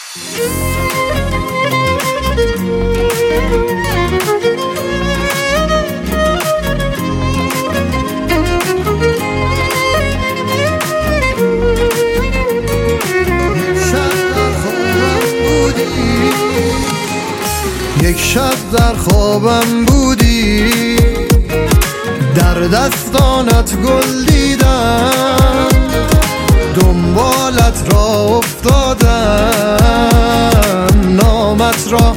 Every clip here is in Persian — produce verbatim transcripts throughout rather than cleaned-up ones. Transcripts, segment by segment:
یک شب در خوابم بودی، در دستانت گل دیدم، دنبالت را افتادم، نامت را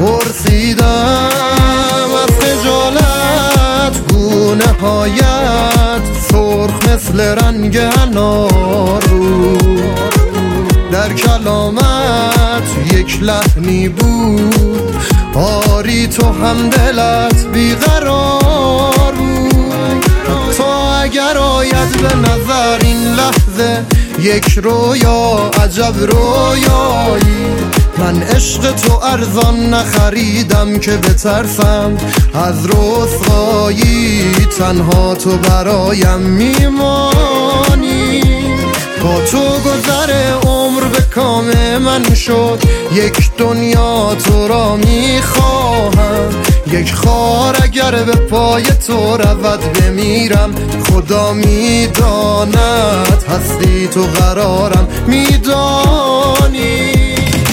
پرسیدم. از خجالت گونه هایت سرخ مثل رنگ انار بود، در کلامت یک لحنی بود، آری تو هم دلت بیقرار بود. تا اگر آید به نظر این لحظه یک رویا، عجب رویایی، من عشق تو ارزان نخریدم که بترسم از رسوایی، تنها تو برایم میمانی. با تو گذر عمر به کام من شد، یک دنیا تو را میخواهم، یک خار اگر به پای تو رود بمیرم، خدا میداند هستی تو قرارم میدانی.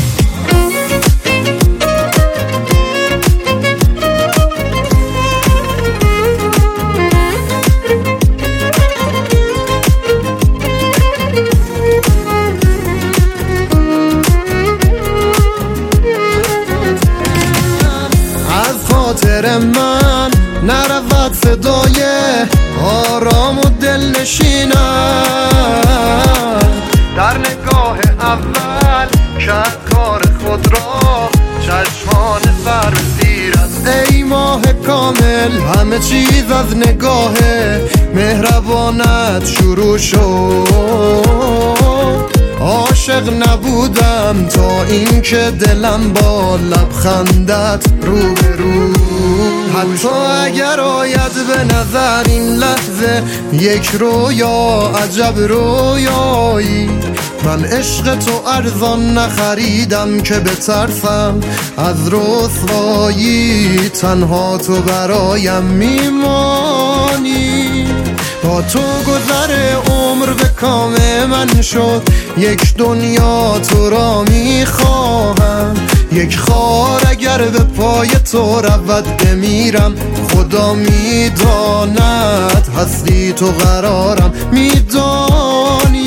خاطر من نرود صدای آرام و دلنشینم، در نگاه اول کرد کار خود را چشمان سرزیرت. ای ماه کامل همه چیز از نگاه مهربانت شروع شد، عاشق نبودم تا اینکه دلم با لبخندت روبرو. حتی اگر آید به نظر این لحظه یک رویا، عجب رویایی، من عشق تو ارزان نخریدم که بترسم از رسوایی، تنها تو برایم میمانی. با تو گذر عمر به کام من شد، یک دنیا تو را میخواهم، یک خار اگر به پای تو رود بمیرم، خدا میداند هستی تو قرارم میدانی.